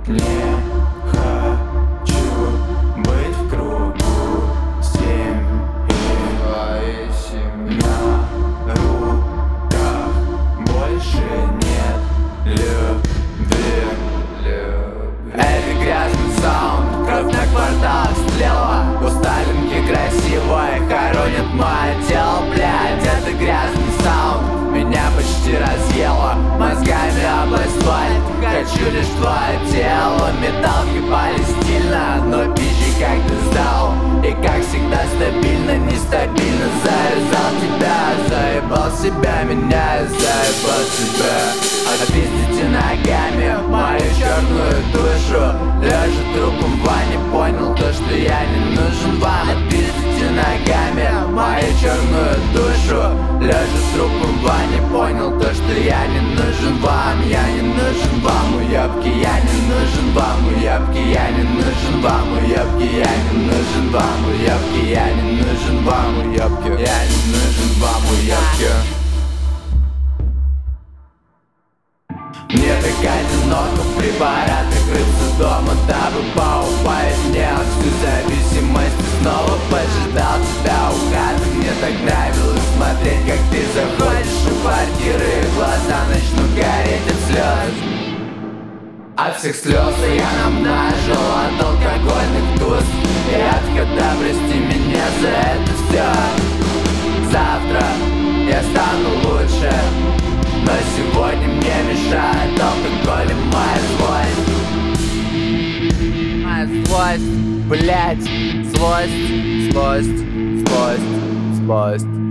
Не хочу быть в кругу семьи. Твоей семьи. На руках больше нет любви. Это грязный саунд, кровь на квартал слева. У Сталинки красивой хоронит мое тело, блядь. Это грязный саунд, меня почти разъело мозгами об асфальт. Хочу лишь твое тело, металлки пали стильно, но пизжи как ты сдал. И как всегда стабильно, нестабильно завязал тебя. Заебал себя, меня я заебал себя. Отпиздите ногами мою черную душу. Лежа трупом в ванне, понял то, что я не нужен вам. Отпиздите ногами мою черную душу. Лежа трупом в ванне, понял то, что я не нужен вам. Я не нужен вам, уебки, я не нужен вам, уебки, я не нужен вам, уебки, я не нужен вам, уебки, я не нужен вам, уебки, я не нужен вам, уебки. Мне так одиноко в препаратах рыться дома, дабы поубавить мне всю зависимость. И снова пожидал тебя у хаты. Мне так нравилось смотреть, как ты заходишь в квартиры, и глаза начнут гореть от слез. От всех слез я намножил, от алкогольных туз. И отхода, прости меня за это все. Завтра я стану лучше, но сегодня мне мешает алкоголь и моя злость. Моя злость, блять, злость, злость, злость, злость.